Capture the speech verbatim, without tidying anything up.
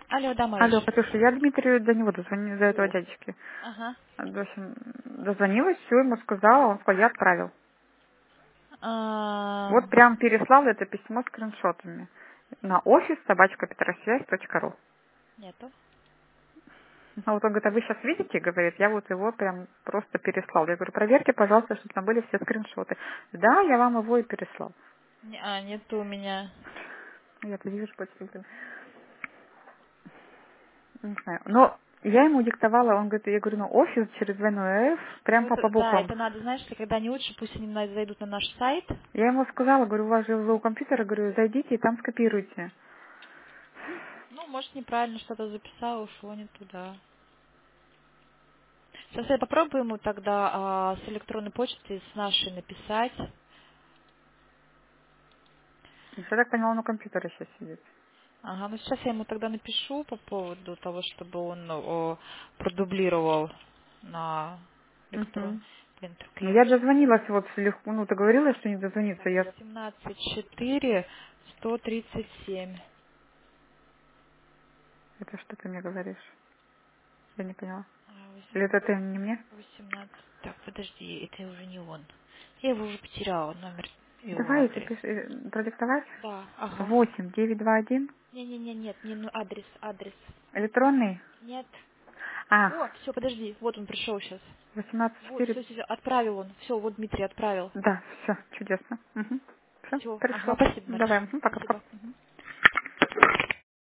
Алло, да, Мариш. Алло, Катюша, я Дмитрию до него дозвонила, за этого О. дядечки. Ага. В общем, дозвонилась, все ему сказала, он сказал, я отправил. А, Вот прям переслал это письмо с скриншотами на офис собачка петросвязь точка ру. нету. А вот он говорит, а вы сейчас видите, говорит, я вот его прям просто переслал. Я говорю, проверьте, пожалуйста, чтобы там были все скриншоты. Да, я вам его и переслал. Не- А, нету у меня. Я тут вижу почти, блин, не знаю. Но я ему диктовала, он говорит, я говорю, ну офис через двойной F, прям Ну, по, это, по да, буквам. это надо, знаешь, что когда не лучше, пусть они на- зайдут на наш сайт. Я ему сказала, говорю, у вас же вы у компьютера, говорю, зайдите и там скопируйте. Ну, может, неправильно что-то записал, ушло не туда. Сейчас я попробую ему тогда а, с электронной почты, с нашей написать. Я так поняла, он у компьютера сейчас сидит. Ага, ну сейчас я ему тогда напишу по поводу того, чтобы он о, продублировал на электронный Угу. принтер. Ну, Окей. я дозвонилась, вот легко, ну, ты говорила, что не дозвониться, Так, я... семнадцать четыре сто тридцать семь. Это что ты мне говоришь? Я не поняла. А, Или восемь- это ты не мне? восемнадцать. Так, подожди, это уже не он. Я его уже потеряла, номер, его Давай, адрес. запиши, э, продиктовать. Да, ага. Восемь девять два один. Не-не-не, нет, не ну, адрес, адрес. Электронный. Нет. А, О, все, подожди, вот он пришел сейчас. восемнадцать Вот, четыре. все, все, отправил он. Все, вот Дмитрий отправил. Да, все, чудесно. Угу. Все, Все, ага, пришло. спасибо, Давай, Мариш. угу, Спасибо. пока-пока. Мгм.